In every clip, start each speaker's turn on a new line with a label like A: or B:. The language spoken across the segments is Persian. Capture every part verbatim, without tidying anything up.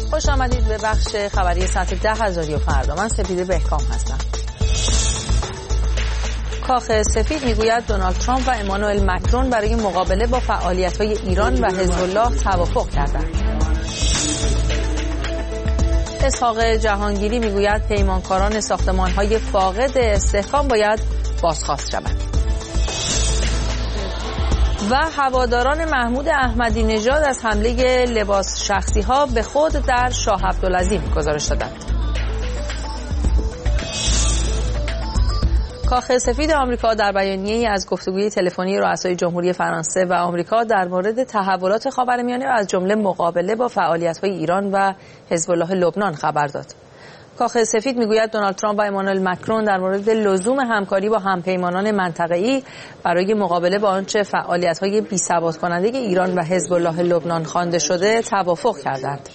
A: خوش آمدید به بخش خبری ساعت ده از رادیو فردا. من سپیده بهکام هستم. کاخ سفید میگوید دونالد ترامپ و امانوئل مکرون برای مقابله با فعالیت‌های ایران و حزب الله توافق کردند. اسحاق جهانگیری میگوید پیمانکاران ساختمان‌های فاقد استحکام باید بازخواست شوند. و هواداران محمود احمدی نژاد از حمله لباس شخصی‌ها به خود در شاه عبدالعظیم گزارش دادند. کاخ سفید آمریکا در بیانیه‌ای از گفتگوی تلفنی رؤسای جمهوری فرانسه و آمریکا در مورد تحولات خاورمیانه و از جمله مقابله با فعالیت‌های ایران و حزب الله لبنان خبر داد. کاخ سفید میگوید دونالد ترامپ و امانوئل مکرون در مورد لزوم همکاری با همپیمانان منطقه‌ای برای مقابله با آنچه فعالیت‌های بی‌ثبات کننده ایران و حزب الله لبنان خوانده شده توافق کردند.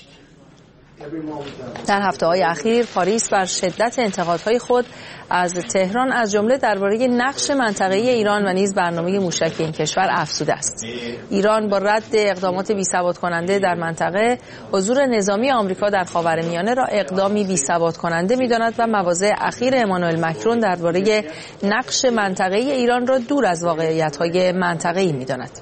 A: در هفته‌های اخیر پاریس بر شدت انتقادهای خود از تهران از جمله درباره نقش منطقه‌ای ایران و نیز برنامه موشکی این کشور افزوده است. ایران با رد اقدامات بی‌ثبات کننده در منطقه، حضور نظامی آمریکا در خاورمیانه را اقدامی بی‌ثبات کننده می‌داند و مواضع اخیر امانوئل مکرون درباره نقش منطقه‌ای ایران را دور از واقعیت‌های منطقه‌ای می‌داند.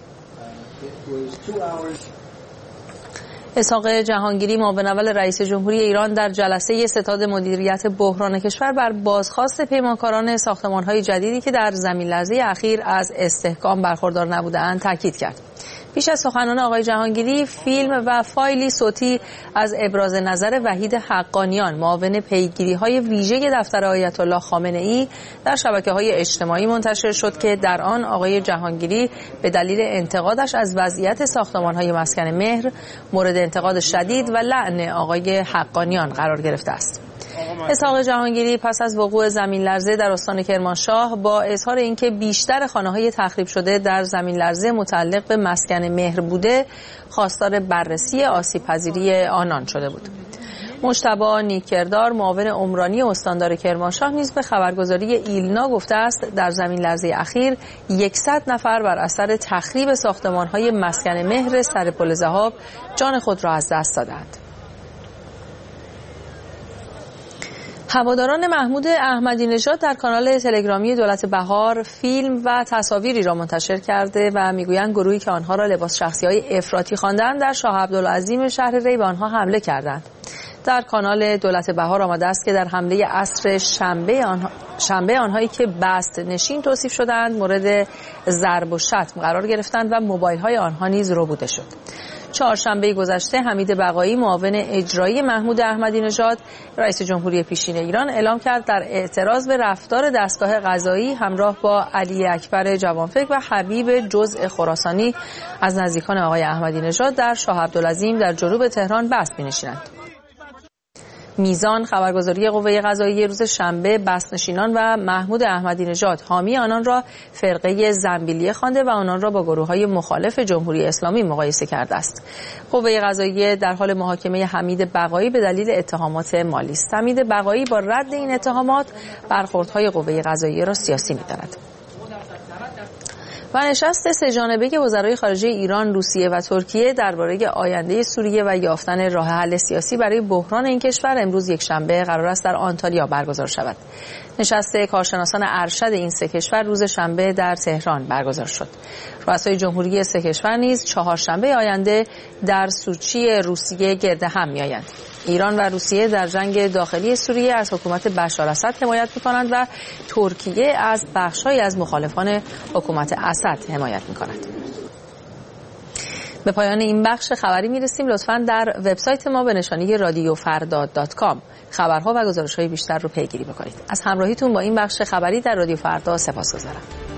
A: اسحاق جهانگیری معاون اول رئیس جمهوری ایران در جلسه ستاد مدیریت بحران کشور بر بازخواست پیمانکاران ساختمان‌های جدیدی که در زمین‌لرزه اخیر از استحکام برخوردار نبوده‌اند تاکید کرد. پیش از سخنان آقای جهانگیری فیلم و فایلی صوتی از ابراز نظر وحید حقانیان معاون پیگیری‌های ویژه دفتر آیت الله خامنه‌ای در شبکه‌های اجتماعی منتشر شد که در آن آقای جهانگیری به دلیل انتقادش از وضعیت ساختمان‌های مسکن مهر مورد انتقاد شدید و لعن آقای حقانیان قرار گرفته است. اسحاق جهانگیری پس از وقوع زمین لرزه در استان کرمانشاه با اظهار اینکه بیشتر خانه‌های تخریب شده در زمین لرزه متعلق به مسکن مهر بوده، خواستار بررسی آسیب‌پذیری آنان شده بود. مجتبی نیکردار معاون عمرانی استاندار کرمانشاه نیز به خبرگزاری ایلنا گفته است در زمین لرزه اخیر صد نفر بر اثر تخریب ساختمان‌های مسکن مهر سر پل ذهاب جان خود را از دست دادند. هواداران محمود احمدی نژاد در کانال تلگرامی دولت بهار فیلم و تصاویری را منتشر کرده و میگویند گروهی که آنها را لباس شخصی‌های افراطی خواندند در شاه عبدالعظیم شهر ری به آنها حمله کردند. در کانال دولت بهار آمده است که در حمله عصر شنبه آنها شنبه آنهایی که بست نشین توصیف شدند مورد ضرب و شتم قرار گرفتند و موبایل‌های آنها نیز ربوده شد. چهارشنبه گذشته حمید بقایی معاون اجرایی محمود احمدی نژاد رئیس جمهوری پیشین ایران اعلام کرد در اعتراض به رفتار دستگاه قضایی همراه با علی اکبر جوانفکر و حبیب جزء خراسانی از نزدیکان آقای احمدی نژاد در شاه عبدالعظیم در جنوب تهران بست می‌نشینند. میزان خبرگزاری قوه قضاییه روز شنبه بست‌نشینان و محمود احمدی نژاد حامی آنان را فرقه زنبیلیه خوانده و آنان را با گروه‌های مخالف جمهوری اسلامی مقایسه کرده است. قوه قضاییه در حال محاکمه حمید بقایی به دلیل اتهامات مالی است. حمید بقایی با رد این اتهامات برخوردهای قوه قضاییه را سیاسی می‌داند. و نشست سه‌جانبه وزرای خارجه ایران، روسیه و ترکیه درباره آینده سوریه و یافتن راه حل سیاسی برای بحران این کشور امروز یکشنبه قرار است در آنتالیا برگزار شود. نشست کارشناسان ارشد این سه کشور روز شنبه در تهران برگزار شد. رؤسای جمهوری سه کشور نیز چهارشنبه آینده در سوچی روسیه گرد هم می‌آیند. ایران و روسیه در جنگ داخلی سوریه از حکومت بشار اسد حمایت می‌کنند و ترکیه از بخش‌هایی از مخالفان حکومت اسد حمایت می‌کند. به پایان این بخش خبری می‌رسیم. لطفاً در وبسایت ما به نشانی رادیو فردا دات کام خبرها و گزارش‌های بیشتر رو پیگیری بکنید. از همراهیتون با این بخش خبری در رادیو فردا سپاسگزارم.